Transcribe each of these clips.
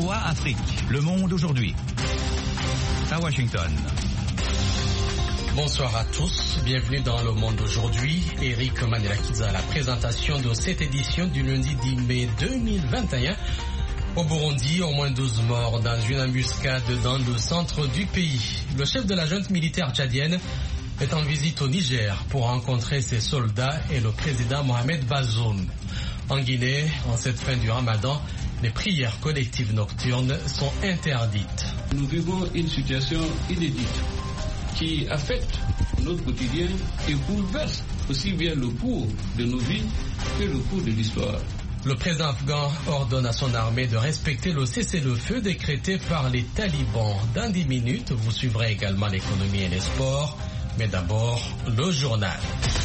VOA Afrique. Le monde aujourd'hui. À Washington. Bonsoir à tous, bienvenue dans Le Monde aujourd'hui. Eric Manelakiza à la présentation de cette édition du lundi 10 mai 2021. Au Burundi, au moins 12 morts dans une embuscade dans le centre du pays. Le chef de la junte militaire tchadienne est en visite au Niger pour rencontrer ses soldats et le président Mohamed Bazoum. En Guinée, en cette fin du Ramadan, les prières collectives nocturnes sont interdites. Nous vivons une situation inédite qui affecte notre quotidien et bouleverse aussi bien le cours de nos vies que le cours de l'histoire. Le président afghan ordonne à son armée de respecter le cessez-le-feu décrété par les talibans. Dans 10 minutes, vous suivrez également l'économie et les sports. Mais d'abord, le journal.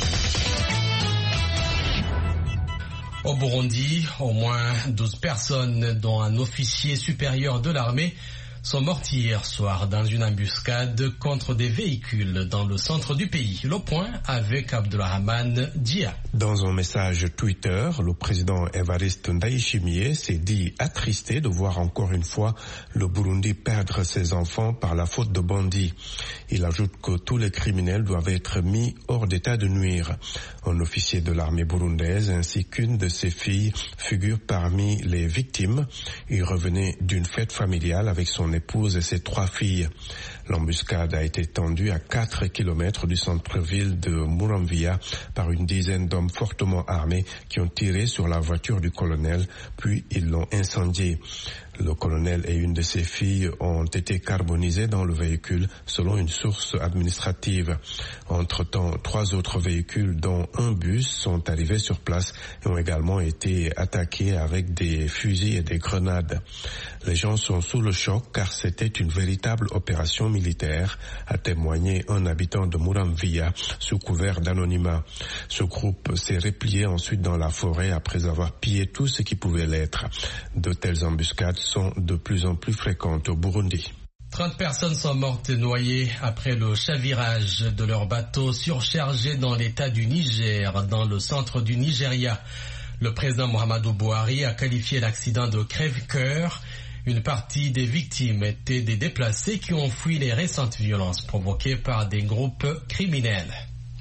Au Burundi, au moins 12 personnes, dont un officier supérieur de l'armée, sont mortes hier soir dans une embuscade contre des véhicules dans le centre du pays. Le point avec Abdulrahman Dia. Dans un message Twitter, le président Evariste Ndayishimiye s'est dit attristé de voir encore une fois le Burundi perdre ses enfants par la faute de bandits. Il ajoute que tous les criminels doivent être mis hors d'état de nuire. Un officier de l'armée burundaise ainsi qu'une de ses filles figurent parmi les victimes. Il revenait d'une fête familiale avec son épouse et ses 3 filles. L'embuscade a été tendue à 4 kilomètres du centre-ville de Muramvya par une dizaine d'hommes fortement armés qui ont tiré sur la voiture du colonel, puis ils l'ont incendiée. Le colonel et une de ses filles ont été carbonisés dans le véhicule selon une source administrative. Entre-temps, 3 autres véhicules dont un bus sont arrivés sur place et ont également été attaqués avec des fusils et des grenades. Les gens sont sous le choc car c'était une véritable opération militaire, a témoigné un habitant de Muramvya sous couvert d'anonymat. Ce groupe s'est replié ensuite dans la forêt après avoir pillé tout ce qui pouvait l'être. De telles embuscades sont de plus en plus fréquentes au Burundi. 30 personnes sont mortes noyées après le chavirage de leur bateau surchargé dans l'état du Niger, dans le centre du Nigeria. Le président Muhammadu Buhari a qualifié l'accident de crève-cœur. Une partie des victimes étaient des déplacés qui ont fui les récentes violences provoquées par des groupes criminels.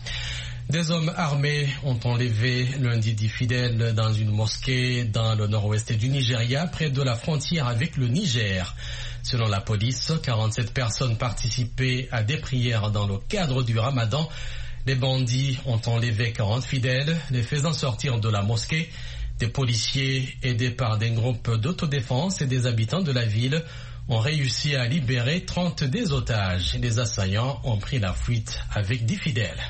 Des hommes armés ont enlevé lundi 10 fidèles dans une mosquée dans le nord-ouest du Nigeria, près de la frontière avec le Niger. Selon la police, 47 personnes participaient à des prières dans le cadre du Ramadan. Les bandits ont enlevé 40 fidèles, les faisant sortir de la mosquée. Des policiers, aidés par des groupes d'autodéfense et des habitants de la ville, ont réussi à libérer 30 des otages. Les assaillants ont pris la fuite avec 10 fidèles.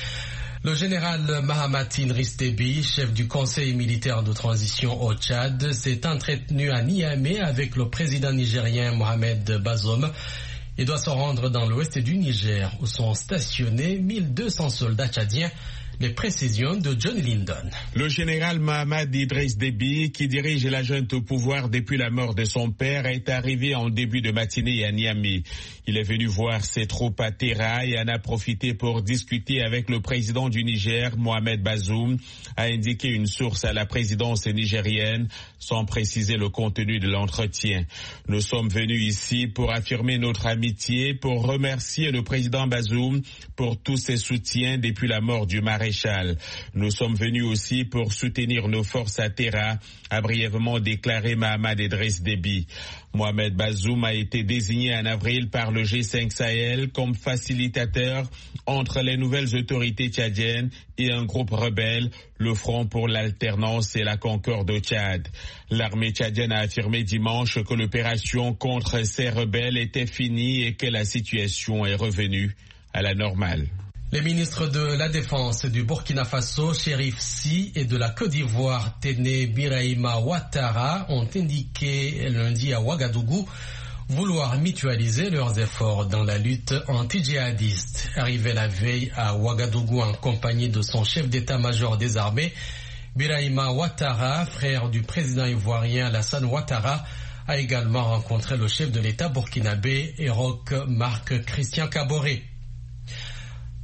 Le général Mahamat Idriss Déby, chef du conseil militaire de transition au Tchad, s'est entretenu à Niamey avec le président nigérien Mohamed Bazoum. Il doit se rendre dans l'ouest du Niger où sont stationnés 1200 soldats tchadiens. Les précisions de John Lyndon. Le général Mahamat Idriss Déby, qui dirige la junte au pouvoir depuis la mort de son père, est arrivé en début de matinée à Niamey. Il est venu voir ses troupes à Terra et en a profité pour discuter avec le président du Niger, Mohamed Bazoum, a indiqué une source à la présidence nigérienne, sans préciser le contenu de l'entretien. Nous sommes venus ici pour affirmer notre amitié, pour remercier le président Bazoum pour tous ses soutiens depuis la mort du maréchal. Nous sommes venus aussi pour soutenir nos forces à Terra, a brièvement déclaré Mahamat Idriss Déby. Mohamed Bazoum a été désigné en avril par le G5 Sahel comme facilitateur entre les nouvelles autorités tchadiennes et un groupe rebelle, le Front pour l'alternance et la concorde au Tchad. L'armée tchadienne a affirmé dimanche que l'opération contre ces rebelles était finie et que la situation est revenue à la normale. Les ministres de la Défense du Burkina Faso, Chérif Sy, et de la Côte d'Ivoire, Téné Birahima Ouattara, ont indiqué lundi à Ouagadougou vouloir mutualiser leurs efforts dans la lutte anti-djihadiste. Arrivé la veille à Ouagadougou en compagnie de son chef d'état-major des armées, Birahima Ouattara, frère du président ivoirien Alassane Ouattara, a également rencontré le chef de l'État burkinabé, Roch Marc Christian Kaboré.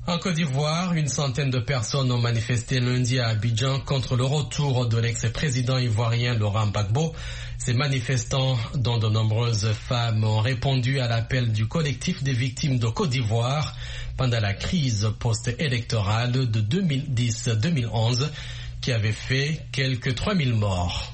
En Côte d'Ivoire, une centaine de personnes ont manifesté lundi à Abidjan contre le retour de l'ex-président ivoirien Laurent Gbagbo. Ces manifestants, dont de nombreuses femmes, ont répondu à l'appel du collectif des victimes de Côte d'Ivoire pendant la crise post-électorale de 2010-2011 qui avait fait quelques 3000 morts.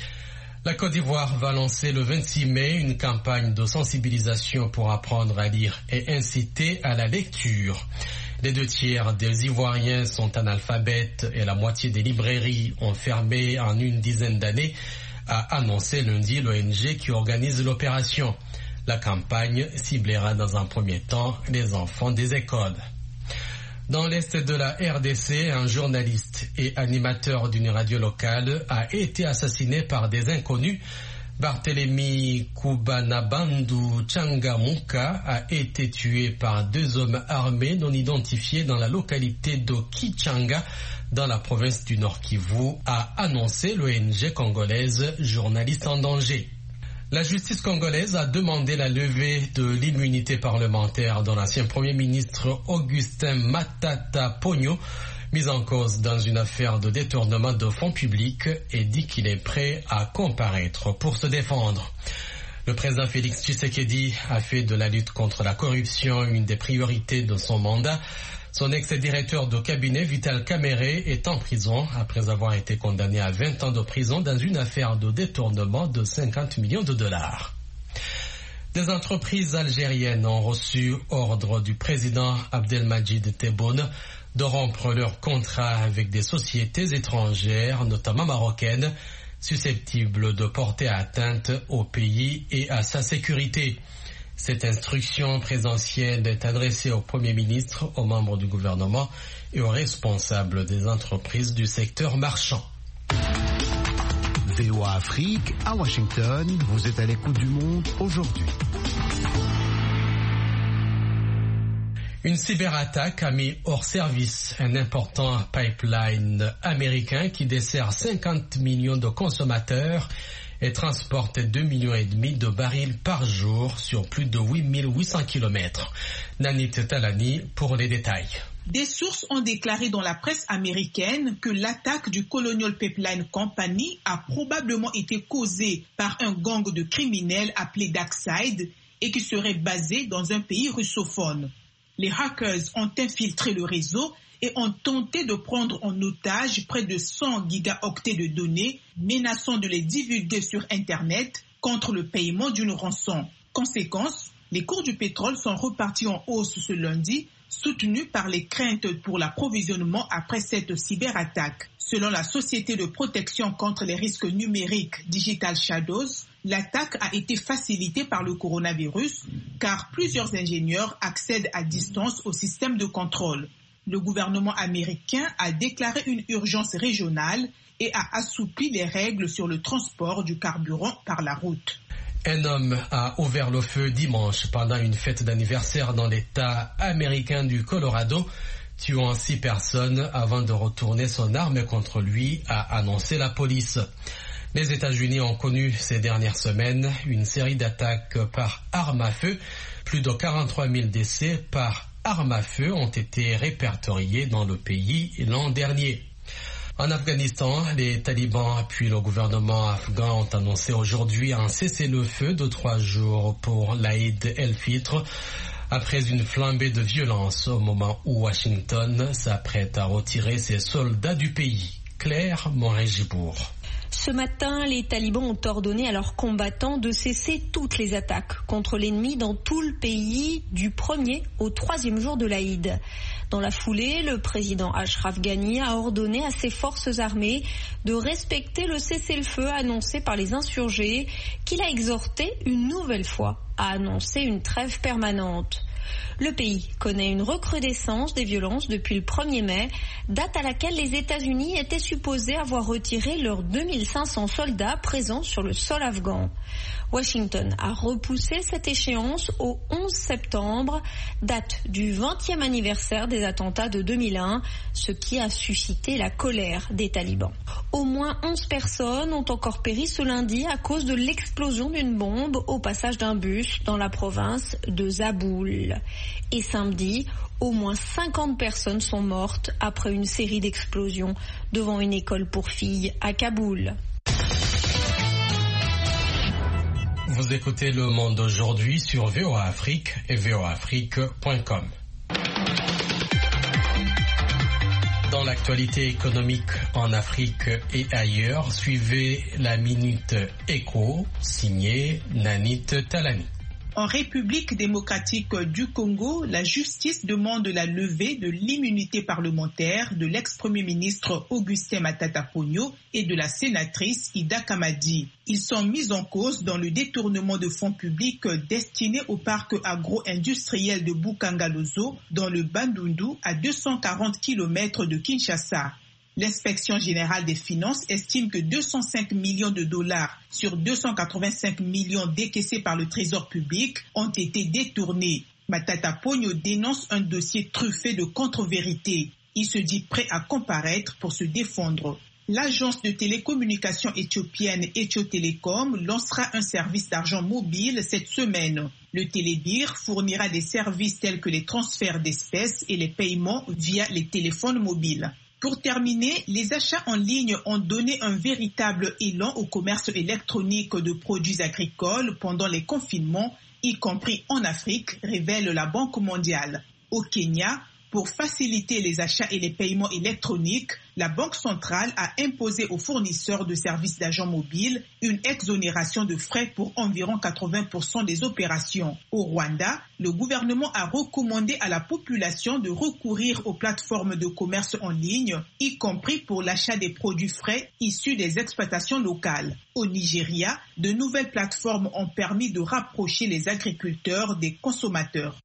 La Côte d'Ivoire va lancer le 26 mai une campagne de sensibilisation pour apprendre à lire et inciter à la lecture. Les 2/3 des Ivoiriens sont analphabètes et la moitié des librairies ont fermé en une dizaine d'années, a annoncé lundi l'ONG qui organise l'opération. La campagne ciblera dans un premier temps les enfants des écoles. Dans l'est de la RDC, un journaliste et animateur d'une radio locale a été assassiné par des inconnus. Barthélemy Koubanabandu Changamuka a été tué par 2 hommes armés non identifiés dans la localité de Kichanga, dans la province du Nord Kivu, a annoncé l'ONG congolaise Journalistes en danger. La justice congolaise a demandé la levée de l'immunité parlementaire de l'ancien Premier ministre Augustin Matata Ponyo, mis en cause dans une affaire de détournement de fonds publics, et dit qu'il est prêt à comparaître pour se défendre. Le président Félix Tshisekedi a fait de la lutte contre la corruption une des priorités de son mandat. Son ex-directeur de cabinet, Vital Kamerhe, est en prison après avoir été condamné à 20 ans de prison dans une affaire de détournement de 50 millions de dollars. Des entreprises algériennes ont reçu ordre du président Abdelmadjid Tebboune de rompre leur contrat avec des sociétés étrangères, notamment marocaines, susceptibles de porter atteinte au pays et à sa sécurité. Cette instruction présidentielle est adressée au Premier ministre, aux membres du gouvernement et aux responsables des entreprises du secteur marchand. VOA Afrique, à Washington, vous êtes à l'écoute du monde aujourd'hui. Une cyberattaque a mis hors service un important pipeline américain qui dessert 50 millions de consommateurs et transporte 2,5 millions de barils par jour sur plus de 8800 km. Nanit Talani pour les détails. Des sources ont déclaré dans la presse américaine que l'attaque du Colonial Pipeline Company a probablement été causée par un gang de criminels appelé Darkside et qui serait basé dans un pays russophone. Les hackers ont infiltré le réseau et ont tenté de prendre en otage près de 100 gigaoctets de données, menaçant de les divulguer sur Internet contre le paiement d'une rançon. Conséquence, les cours du pétrole sont repartis en hausse ce lundi, soutenus par les craintes pour l'approvisionnement après cette cyberattaque. Selon la société de protection contre les risques numériques Digital Shadows, l'attaque a été facilitée par le coronavirus car plusieurs ingénieurs accèdent à distance au système de contrôle. Le gouvernement américain a déclaré une urgence régionale et a assoupli les règles sur le transport du carburant par la route. Un homme a ouvert le feu dimanche pendant une fête d'anniversaire dans l'État américain du Colorado, tuant 6 personnes avant de retourner son arme contre lui, a annoncé la police. Les États-Unis ont connu ces dernières semaines une série d'attaques par arme à feu. Plus de 43 000 décès par arme à feu ont été répertoriés dans le pays l'an dernier. En Afghanistan, les talibans puis le gouvernement afghan ont annoncé aujourd'hui un cessez-le-feu de 3 jours pour l'Aïd el-Fitr, après une flambée de violence au moment où Washington s'apprête à retirer ses soldats du pays. Claire Moret-Gibourg. Ce matin, les talibans ont ordonné à leurs combattants de cesser toutes les attaques contre l'ennemi dans tout le pays du 1er au 3e jour de l'Aïd. Dans la foulée, le président Ashraf Ghani a ordonné à ses forces armées de respecter le cessez-le-feu annoncé par les insurgés, qu'il a exhorté une nouvelle fois à annoncer une trêve permanente. Le pays connaît une recrudescence des violences depuis le 1er mai, date à laquelle les États-Unis étaient supposés avoir retiré leurs 2500 soldats présents sur le sol afghan. Washington a repoussé cette échéance au 11 septembre, date du 20e anniversaire des attentats de 2001, ce qui a suscité la colère des talibans. Au moins 11 personnes ont encore péri ce lundi à cause de l'explosion d'une bombe au passage d'un bus dans la province de Zaboul. Kaboul. Et samedi, au moins 50 personnes sont mortes après une série d'explosions devant une école pour filles à Kaboul. Vous écoutez Le Monde aujourd'hui sur VOA Afrique et voaafrique.com. Dans l'actualité économique en Afrique et ailleurs, suivez la Minute Éco, signée Nanit Talani. En République démocratique du Congo, la justice demande la levée de l'immunité parlementaire de l'ex-premier ministre Augustin Matata Ponyo et de la sénatrice Ida Kamadi. Ils sont mis en cause dans le détournement de fonds publics destinés au parc agro-industriel de Bukangalozo dans le Bandundu à 240 km de Kinshasa. L'inspection générale des finances estime que 205 millions de dollars sur 285 millions décaissés par le trésor public ont été détournés. Matata Ponyo dénonce un dossier truffé de contre-vérités. Il se dit prêt à comparaître pour se défendre. L'agence de télécommunications éthiopienne Ethio Telecom lancera un service d'argent mobile cette semaine. Le Télébir fournira des services tels que les transferts d'espèces et les paiements via les téléphones mobiles. Pour terminer, les achats en ligne ont donné un véritable élan au commerce électronique de produits agricoles pendant les confinements, y compris en Afrique, révèle la Banque mondiale. Au Kenya, pour faciliter les achats et les paiements électroniques, la Banque centrale a imposé aux fournisseurs de services d'argent mobile une exonération de frais pour environ 80% des opérations. Au Rwanda, le gouvernement a recommandé à la population de recourir aux plateformes de commerce en ligne, y compris pour l'achat des produits frais issus des exploitations locales. Au Nigeria, de nouvelles plateformes ont permis de rapprocher les agriculteurs des consommateurs.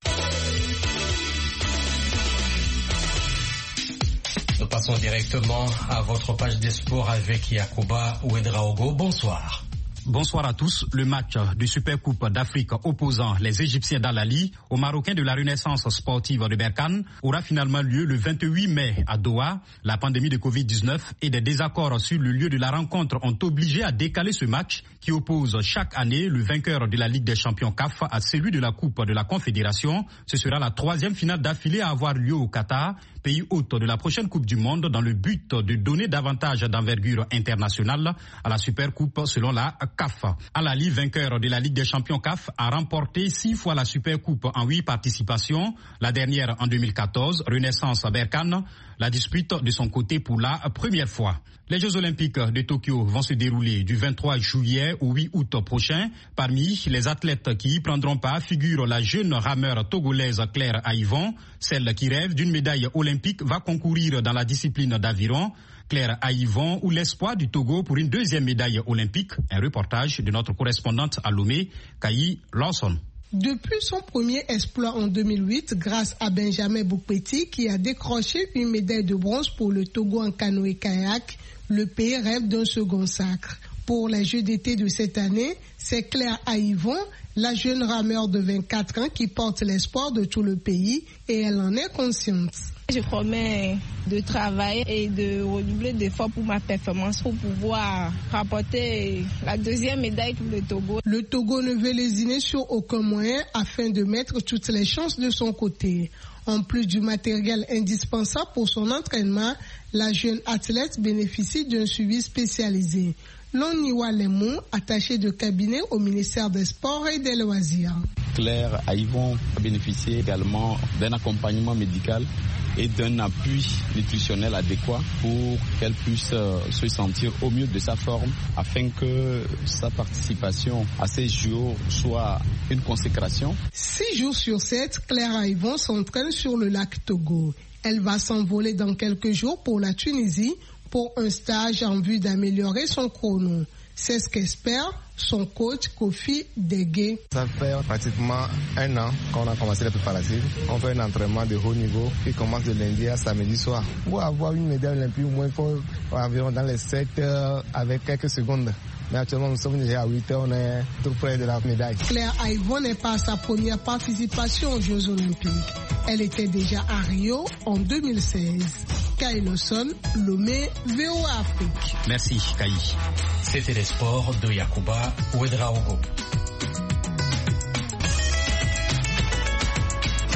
Nous passons directement à votre page des sports avec Yacouba Ouedraogo. Bonsoir. Bonsoir à tous. Le match de Supercoupe d'Afrique opposant les Égyptiens d'Al-Ahly aux Marocains de la Renaissance sportive de Berkane aura finalement lieu le 28 mai à Doha. La pandémie de Covid-19 et des désaccords sur le lieu de la rencontre ont obligé à décaler ce match qui oppose chaque année le vainqueur de la Ligue des champions CAF à celui de la Coupe de la Confédération. Ce sera la troisième finale d'affilée à avoir lieu au Qatar, pays hôte de la prochaine Coupe du Monde, dans le but de donner davantage d'envergure internationale à la Supercoupe selon la CAF. Al-Ahly, vainqueur de la Ligue des champions CAF, a remporté 6 fois la Supercoupe en 8 participations, la dernière en 2014, Renaissance à Berkane, la dispute de son côté pour la première fois. Les Jeux Olympiques de Tokyo vont se dérouler du 23 juillet au 8 août prochain. Parmi les athlètes qui y prendront part figure la jeune rameur togolaise Claire Aïvon. Celle qui rêve d'une médaille olympique va concourir dans la discipline d'aviron. Claire Aïvon ou l'espoir du Togo pour une deuxième médaille olympique. Un reportage de notre correspondante à Lomé, Kayi Lawson. Depuis son premier exploit en 2008, grâce à Benjamin Boukpeti qui a décroché une médaille de bronze pour le Togo en canoë-kayak, le pays rêve d'un second sacre. Pour les Jeux d'été de cette année, c'est Claire Aïvon, la jeune rameur de 24 ans qui porte l'espoir de tout le pays et elle en est consciente. Je promets de travailler et de redoubler d'efforts pour ma performance pour pouvoir rapporter la deuxième médaille pour le Togo. Le Togo ne veut lésiner sur aucun moyen afin de mettre toutes les chances de son côté. En plus du matériel indispensable pour son entraînement, la jeune athlète bénéficie d'un suivi spécialisé. Loniwa Lemou, attaché de cabinet au ministère des Sports et des Loisirs. Claire Aïvon a bénéficié également d'un accompagnement médical et d'un appui nutritionnel adéquat pour qu'elle puisse se sentir au mieux de sa forme afin que sa participation à ces jours soit une consécration. 6 jours sur 7, Claire Aïvon s'entraîne sur le lac Togo. Elle va s'envoler dans quelques jours pour la Tunisie pour un stage en vue d'améliorer son chrono. C'est ce qu'espère son coach Kofi Degué. Ça fait pratiquement 1 an qu'on a commencé les préparatifs. On fait un entraînement de haut niveau qui commence de lundi à samedi soir. Pour avoir une médaille olympique, au moins il faut environ dans les 7 heures avec quelques secondes. Mais actuellement, nous sommes déjà à 8 heures, on est tout près de la médaille. Claire Aïvon n'est pas à sa première participation aux Jeux Olympiques. Elle était déjà à Rio en 2016. Kayi Lawson, Lomé, VOA Afrique. Merci, Kayi. C'était les sports de Yacouba Ouedraogo.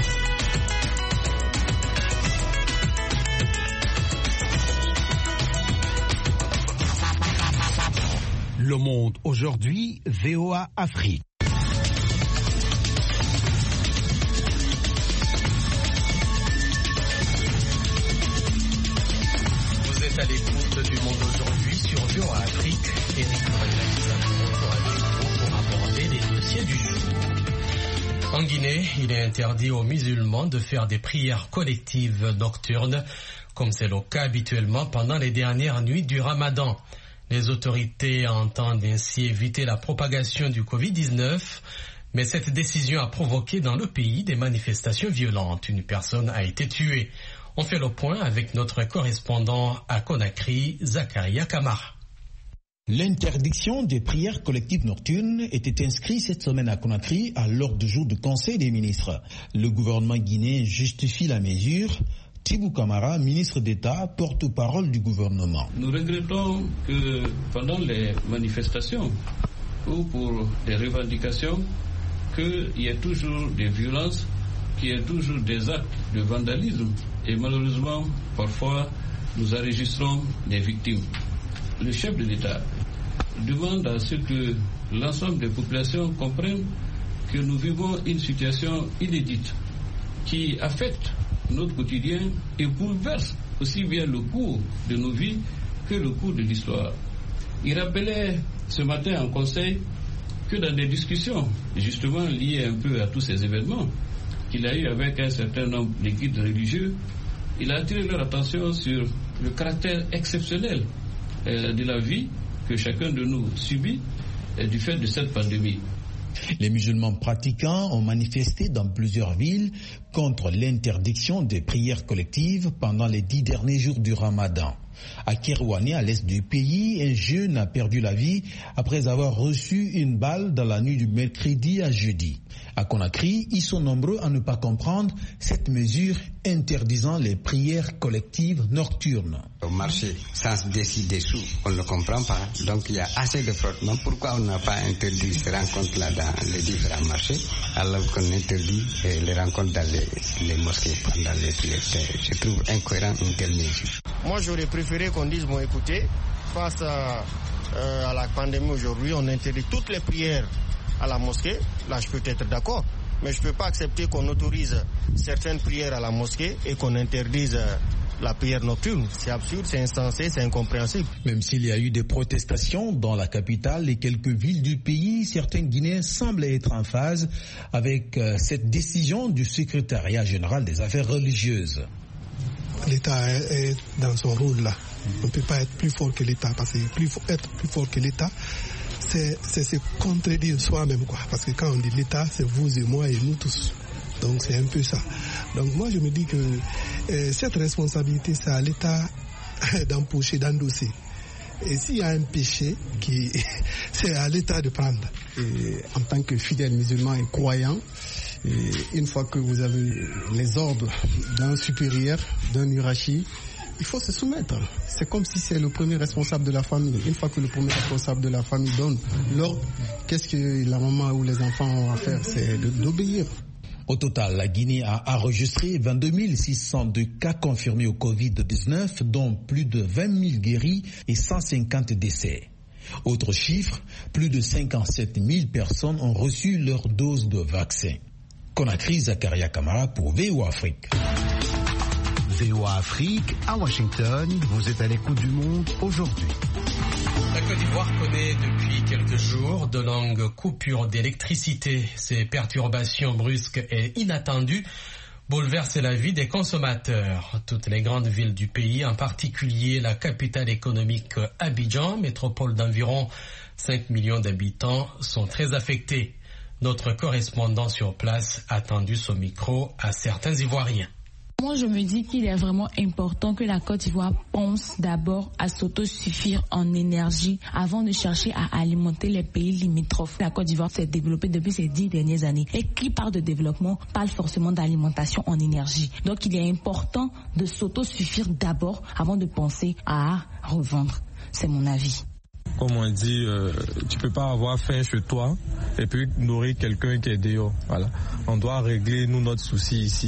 Le Monde aujourd'hui, VOA Afrique. Vous êtes à l'écoute du Monde aujourd'hui sur VOA Afrique. Éric pour aborder les dossiers du jour. En Guinée, il est interdit aux musulmans de faire des prières collectives nocturnes, comme c'est le cas habituellement pendant les dernières nuits du Ramadan. Les autorités entendent ainsi éviter la propagation du Covid-19, mais cette décision a provoqué dans le pays des manifestations violentes. Une personne a été tuée. On fait le point avec notre correspondant à Conakry, Zakaria Kamara. L'interdiction des prières collectives nocturnes était inscrite cette semaine à Conakry à l'ordre du jour du Conseil des ministres. Le gouvernement guinéen justifie la mesure. Tibou Camara, ministre d'État, porte-parole du gouvernement. Nous regrettons que pendant les manifestations ou pour des revendications, qu'il y ait toujours des violences, qu'il y ait toujours des actes de vandalisme. Et malheureusement, parfois, nous enregistrons des victimes. Le chef de l'État demande à ce que l'ensemble des populations comprennent que nous vivons une situation inédite qui affecte notre quotidien et bouleverse aussi bien le cours de nos vies que le cours de l'histoire. Il rappelait ce matin en conseil que dans des discussions justement liées un peu à tous ces événements qu'il a eu avec un certain nombre de guides religieux, il a attiré leur attention sur le caractère exceptionnel de la vie que chacun de nous subit du fait de cette pandémie. Les musulmans pratiquants ont manifesté dans plusieurs villes contre l'interdiction des prières collectives pendant les 10 derniers jours du Ramadan. À Kerouané, à l'est du pays, un jeune a perdu la vie après avoir reçu une balle dans la nuit du mercredi à jeudi. À Conakry, ils sont nombreux à ne pas comprendre cette mesure interdisant les prières collectives nocturnes. Au marché, sans décider sous, on ne le comprend pas. Donc il y a assez de frottement. Pourquoi on n'a pas interdit ces rencontres-là dans les différents marchés, alors qu'on interdit les rencontres dans les mosquées pendant les prières? Je trouve incohérent une telle mesure. Moi, j'aurais préféré qu'on dise, bon, écoutez, face à la pandémie aujourd'hui, on interdit toutes les prières à la mosquée. Là, je peux être d'accord, mais je ne peux pas accepter qu'on autorise certaines prières à la mosquée et qu'on interdise la prière nocturne. C'est absurde, c'est insensé, c'est incompréhensible. Même s'il y a eu des protestations dans la capitale et quelques villes du pays, certains Guinéens semblent être en phase avec cette décision du secrétariat général des affaires religieuses. L'État est dans son rôle là. On ne peut pas être plus fort que l'État, parce que être plus fort que l'État, c'est se contredire soi-même, quoi. Parce que quand on dit l'État, c'est vous et moi et nous tous. Donc c'est un peu ça. Donc moi je me dis que cette responsabilité, c'est à l'État d'empocher, d'endosser. Et s'il y a un péché, c'est à l'État de prendre. Et en tant que fidèle musulman et croyant, et une fois que vous avez les ordres d'un supérieur, d'un hiérarchie, il faut se soumettre. C'est comme si c'est le premier responsable de la famille. Une fois que le premier responsable de la famille donne l'ordre, qu'est-ce que la maman ou les enfants ont à faire? C'est d'obéir. Au total, la Guinée a enregistré 22 602 cas confirmés au Covid-19, dont plus de 20 000 guéris et 150 décès. Autre chiffre, plus de 57 000 personnes ont reçu leur dose de vaccin. Conakry, Zakaria Kamara pour VOA Afrique. VOA Afrique, à Washington, vous êtes à l'écoute du Monde aujourd'hui. La Côte d'Ivoire connaît depuis quelques jours de longues coupures d'électricité. Ces perturbations brusques et inattendues bouleversent la vie des consommateurs. Toutes les grandes villes du pays, en particulier la capitale économique Abidjan, métropole d'environ 5 millions d'habitants, sont très affectées. Notre correspondant sur place a tendu son micro à certains Ivoiriens. Moi, je me dis qu'il est vraiment important que la Côte d'Ivoire pense d'abord à s'autosuffire en énergie avant de chercher à alimenter les pays limitrophes. La Côte d'Ivoire s'est développée depuis ces 10 dernières années. Et qui parle de développement parle forcément d'alimentation en énergie. Donc, il est important de s'autosuffire d'abord avant de penser à revendre. C'est mon avis. Comme on dit, tu peux pas avoir faim chez toi et puis nourrir quelqu'un qui est dehors. Voilà. On doit régler, nous, notre souci ici.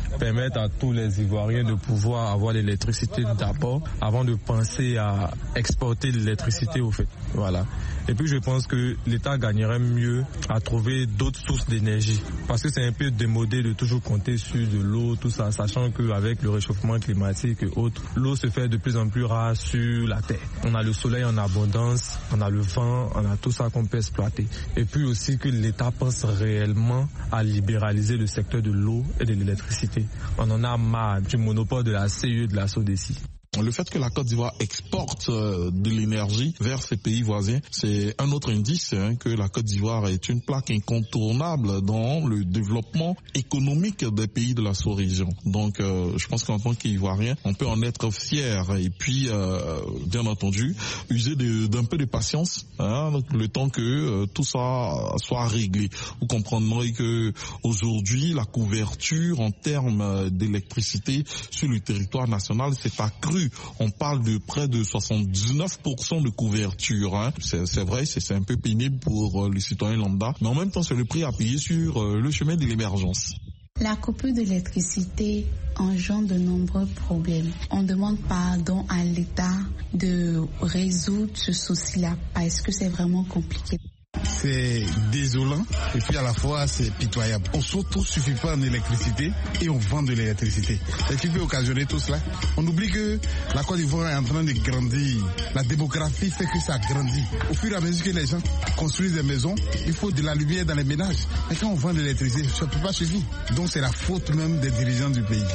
permettre à tous les Ivoiriens de pouvoir avoir l'électricité d'abord avant de penser à exporter l'électricité au fait. Voilà. Et puis je pense que l'État gagnerait mieux à trouver d'autres sources d'énergie parce que c'est un peu démodé de toujours compter sur de l'eau, tout ça, sachant qu'avec le réchauffement climatique et autres, l'eau se fait de plus en plus rare sur la terre. On a le soleil en abondance, on a le vent, on a tout ça qu'on peut exploiter. Et puis aussi que l'État pense réellement à libéraliser le secteur de l'eau et de l'électricité. On en a marre du monopole de la CE de la SODECI. Le fait que la Côte d'Ivoire exporte de l'énergie vers ses pays voisins, c'est un autre indice que la Côte d'Ivoire est une plaque incontournable dans le développement économique des pays de la sous-région. Donc, je pense qu'en tant qu'Ivoirien, on peut en être fier et puis, bien entendu, user d'un peu de patience, le temps que tout ça soit réglé. Vous comprendrez que aujourd'hui, la couverture en termes d'électricité sur le territoire national s'est accrue. On parle de près de 79% de couverture. C'est vrai, c'est un peu pénible pour les citoyens lambda, mais en même temps, c'est le prix à payer sur le chemin de l'émergence. La coupure d'électricité engendre de nombreux problèmes. On demande pardon à l'État de résoudre ce souci-là parce que c'est vraiment compliqué. C'est désolant et puis à la fois c'est pitoyable. On s'auto-suffit pas en électricité et on vend de l'électricité. Et qui peut occasionner tout cela? On oublie que la Côte d'Ivoire est en train de grandir. La démographie fait que ça grandit. Au fur et à mesure que les gens construisent des maisons, il faut de la lumière dans les ménages. Et quand on vend de l'électricité, ça ne peut pas suffire. Donc c'est la faute même des dirigeants du pays.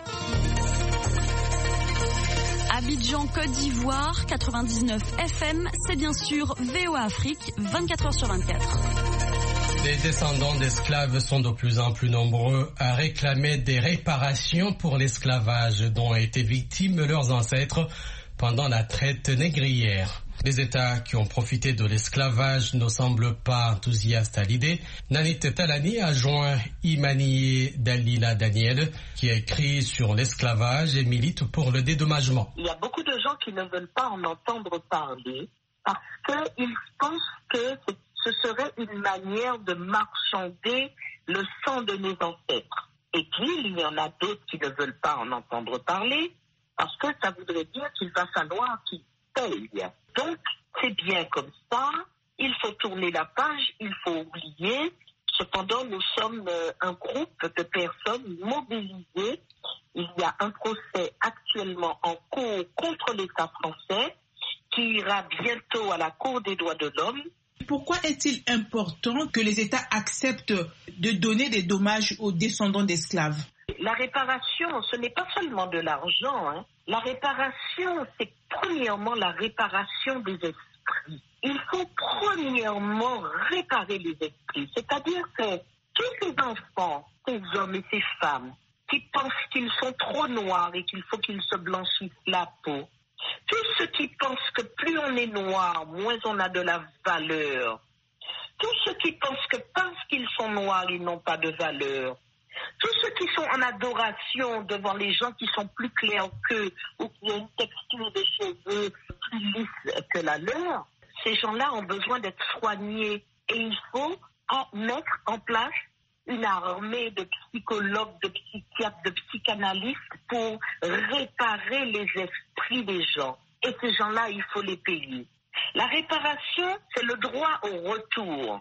Abidjan, Côte d'Ivoire, 99 FM, c'est bien sûr VOA Afrique, 24h/24. Les descendants d'esclaves sont de plus en plus nombreux à réclamer des réparations pour l'esclavage dont ont été victimes leurs ancêtres pendant la traite négrière. Les États qui ont profité de l'esclavage ne semblent pas enthousiastes à l'idée. Nanit Talani a joint Imani Dalila Daniel, qui a écrit sur l'esclavage et milite pour le dédommagement. Il y a beaucoup de gens qui ne veulent pas en entendre parler parce qu'ils pensent que ce serait une manière de marchander le sang de nos ancêtres. Et puis, il y en a d'autres qui ne veulent pas en entendre parler parce que ça voudrait dire qu'il va falloir qu'ils payent. Donc, c'est bien comme ça, il faut tourner la page, il faut oublier. Cependant, nous sommes un groupe de personnes mobilisées. Il y a un procès actuellement en cours contre l'État français qui ira bientôt à la Cour des droits de l'homme. Pourquoi est-il important que les États acceptent de donner des dommages aux descendants d'esclaves? La réparation, ce n'est pas seulement de l'argent. La réparation, c'est premièrement la réparation des esprits. Il faut premièrement réparer les esprits. C'est-à-dire que tous ces enfants, ces hommes et ces femmes qui pensent qu'ils sont trop noirs et qu'il faut qu'ils se blanchissent la peau, tous ceux qui pensent que plus on est noir, moins on a de la valeur, tous ceux qui pensent que parce qu'ils sont noirs, ils n'ont pas de valeur, tous ceux qui sont en adoration devant les gens qui sont plus clairs qu'eux ou qui ont une texture de cheveux plus lisse que la leur, ces gens-là ont besoin d'être soignés et il faut mettre en place une armée de psychologues, de psychiatres, de psychanalystes pour réparer les esprits des gens. Et ces gens-là, il faut les payer. La réparation, c'est le droit au retour.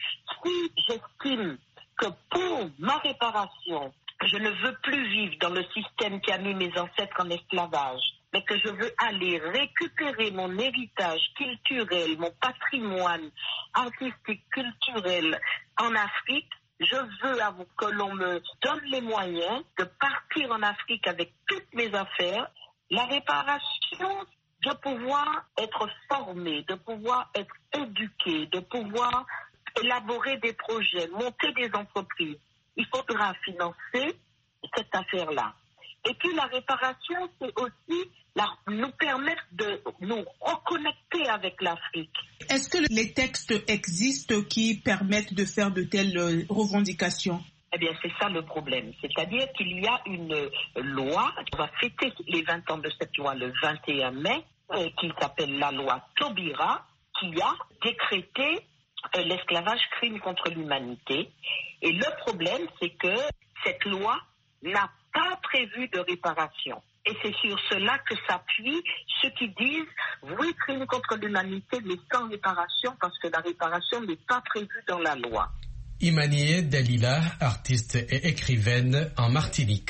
Si j'estime que pour ma réparation, je ne veux plus vivre dans le système qui a mis mes ancêtres en esclavage, mais que je veux aller récupérer mon héritage culturel, mon patrimoine artistique, culturel en Afrique, je veux que l'on me donne les moyens de partir en Afrique avec toutes mes affaires. La réparation, de pouvoir être formé, de pouvoir être éduqué, de pouvoir élaborer des projets, monter des entreprises. Il faudra financer cette affaire-là. Et puis la réparation, c'est aussi nous permettre de nous reconnecter avec l'Afrique. Est-ce que les textes existent qui permettent de faire de telles revendications? Eh bien, c'est ça le problème. C'est-à-dire qu'il y a une loi, on va fêter les 20 ans de cette loi le 21 mai, qui s'appelle la loi Taubira, qui a décrété l'esclavage crime contre l'humanité. Et le problème, c'est que cette loi n'a pas prévu de réparation. Et c'est sur cela que s'appuient ceux qui disent oui, crime contre l'humanité, mais sans réparation, parce que la réparation n'est pas prévue dans la loi. Imanie Dalila, artiste et écrivaine en Martinique.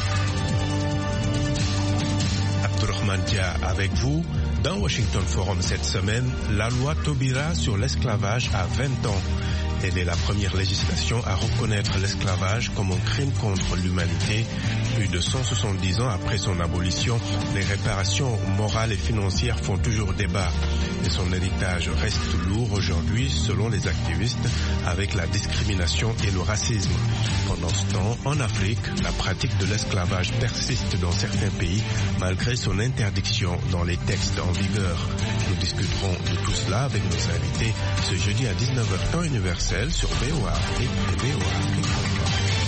Abdourahmane Dia avec vous. Dans Washington Forum cette semaine, la loi Taubira sur l'esclavage a 20 ans. Elle est la première législation à reconnaître l'esclavage comme un crime contre l'humanité. Plus de 170 ans après son abolition, les réparations morales et financières font toujours débat. Et son héritage reste lourd aujourd'hui, selon les activistes, avec la discrimination et le racisme. Pendant ce temps, en Afrique, la pratique de l'esclavage persiste dans certains pays, malgré son interdiction dans les textes en vigueur. Nous discuterons de tout cela avec nos invités ce jeudi à 19h temps universel sur VOA Afrique et VOA Afrique.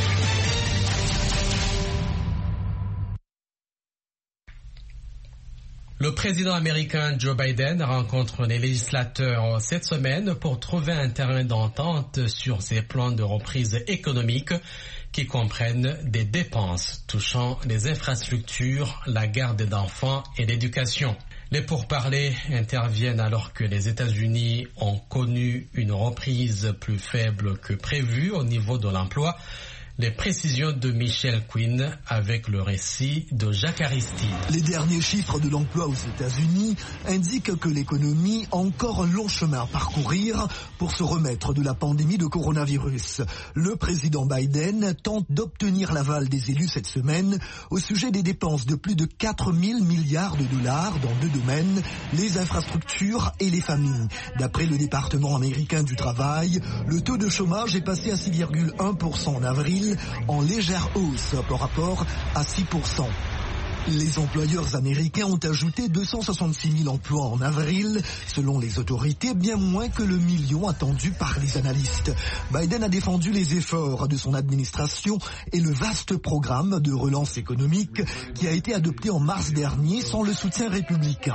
Le président américain Joe Biden rencontre les législateurs cette semaine pour trouver un terrain d'entente sur ses plans de reprise économique qui comprennent des dépenses touchant les infrastructures, la garde d'enfants et l'éducation. Les pourparlers interviennent alors que les États-Unis ont connu une reprise plus faible que prévu au niveau de l'emploi. Les précisions de Michel Quinn avec le récit de Jacques Aristide. Les derniers chiffres de l'emploi aux États-Unis indiquent que l'économie a encore un long chemin à parcourir pour se remettre de la pandémie de coronavirus. Le président Biden tente d'obtenir l'aval des élus cette semaine au sujet des dépenses de plus de 4 000 milliards de dollars dans 2 domaines, les infrastructures et les familles. D'après le département américain du travail, le taux de chômage est passé à 6,1% en avril, en légère hausse par rapport à 6%. Les employeurs américains ont ajouté 266 000 emplois en avril, selon les autorités, bien moins que le million attendu par les analystes. Biden a défendu les efforts de son administration et le vaste programme de relance économique qui a été adopté en mars dernier sans le soutien républicain.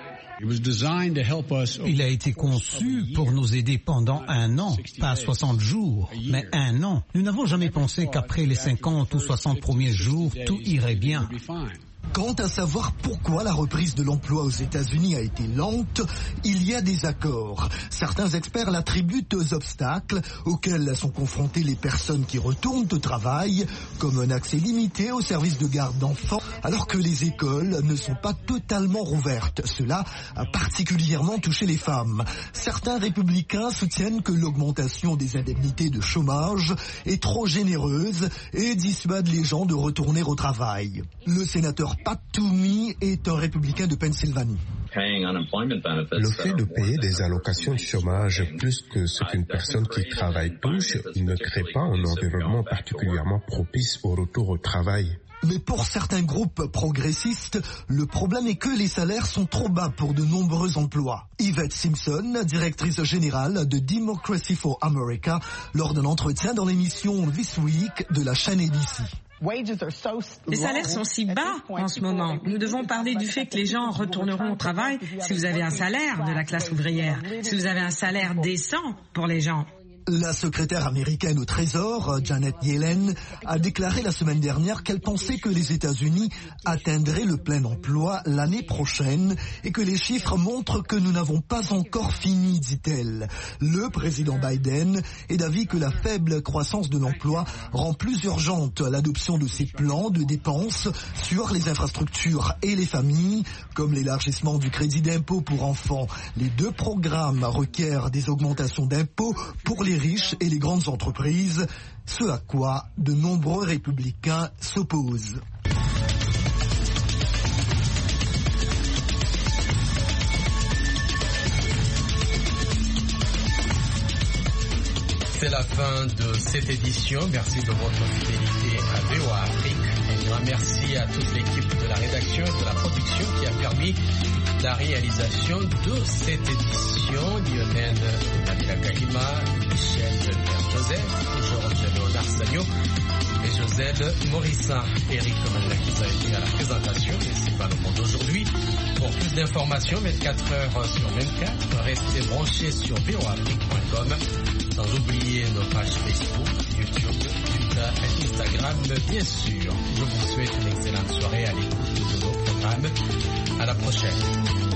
Il a été conçu pour nous aider pendant 1 an, pas 60 jours, mais 1 an. Nous n'avons jamais pensé qu'après les 50 ou 60 premiers jours, tout irait bien. Quant à savoir pourquoi la reprise de l'emploi aux États-Unis a été lente, il y a des accords. Certains experts l'attribuent aux obstacles auxquels sont confrontées les personnes qui retournent au travail, comme un accès limité aux services de garde d'enfants, alors que les écoles ne sont pas totalement rouvertes. Cela a particulièrement touché les femmes. Certains républicains soutiennent que l'augmentation des indemnités de chômage est trop généreuse et dissuade les gens de retourner au travail. Le sénateur Pat Toomey est un républicain de Pennsylvanie. Le fait de payer des allocations de chômage plus que ce qu'une personne qui travaille touche ne crée pas un environnement particulièrement propice au retour au travail. Mais pour certains groupes progressistes, le problème est que les salaires sont trop bas pour de nombreux emplois. Yvette Simpson, directrice générale de Democracy for America, lors d'un entretien dans l'émission This Week de la chaîne ABC. Les salaires sont si bas en ce moment. Nous devons parler du fait que les gens retourneront au travail si vous avez un salaire de la classe ouvrière, si vous avez un salaire décent pour les gens. La secrétaire américaine au Trésor, Janet Yellen, a déclaré la semaine dernière qu'elle pensait que les États-Unis atteindraient le plein emploi l'année prochaine et que les chiffres montrent que nous n'avons pas encore fini, dit-elle. Le président Biden est d'avis que la faible croissance de l'emploi rend plus urgente l'adoption de ces plans de dépenses sur les infrastructures et les familles, comme l'élargissement du crédit d'impôt pour enfants. Les 2 programmes requièrent des augmentations d'impôts pour les riches et les grandes entreprises, ce à quoi de nombreux républicains s'opposent. C'est la fin de cette édition. Merci de votre fidélité à VOA Afrique. Un grand merci à toute l'équipe de la rédaction et de la production qui a permis la réalisation de cette édition. Lionel Nabila Kahima, Michel Joseph, Georges Léonard Sagno et Joselle Morissin. Eric Manlakis a été à la présentation et c'est pas le monde aujourd'hui. Pour plus d'informations, 24 heures sur 24, restez restez branchés sur voafrique.com, sans oublier nos pages Facebook, YouTube, Twitter et Instagram, bien sûr. Je vous souhaite une excellente soirée à l'écoute de nos programmes. À la prochaine.